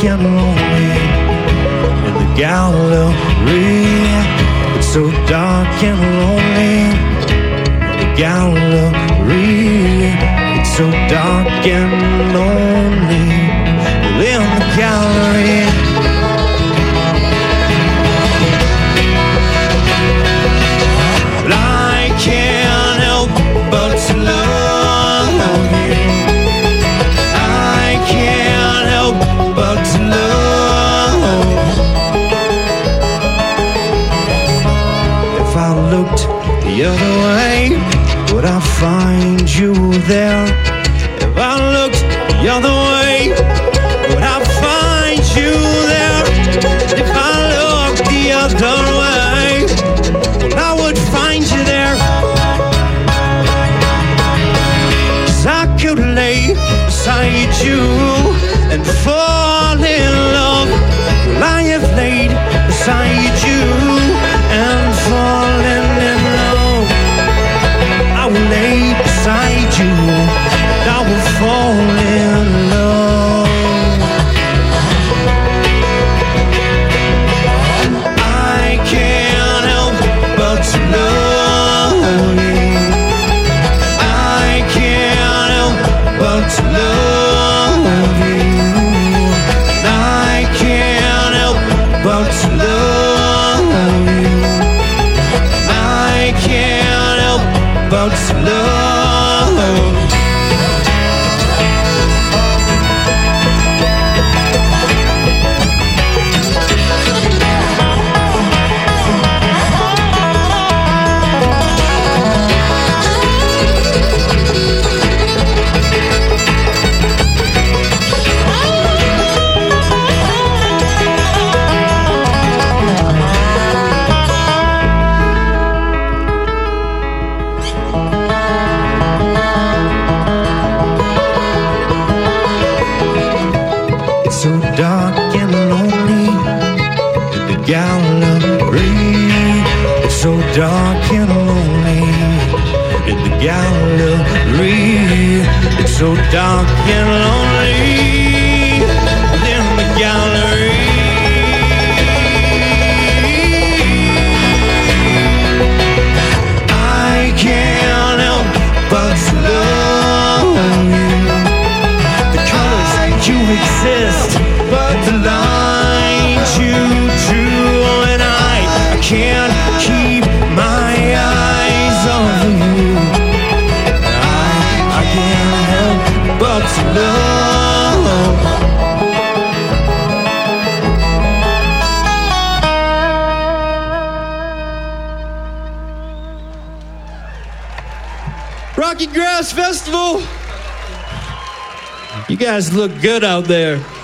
and lonely in the gallery. It's so dark and lonely in the gallery. It's so dark and lonely in the gallery. Can't help but to love you. I can't help but to love. If I looked the other way, would I find you there? If I looked the other way, would I find you there? If I looked the other way, well, I would find you there. I could lay beside you and fall in love. Well, I have laid beside you and fallen in love. I will lay beside you and I will fall in love. I can't help but to love you. But to love you, and I can't help but to love you. I can't help but to love. So dark and lonely in the gallery. It's so dark and lonely in the gallery. It's so dark and lonely in the gallery. I can't help but to love you. The colors you exist, but the lines you drew, and I can't keep my eyes off of you. I can't help but to love. Rocky Grass Festival. You guys look good out there.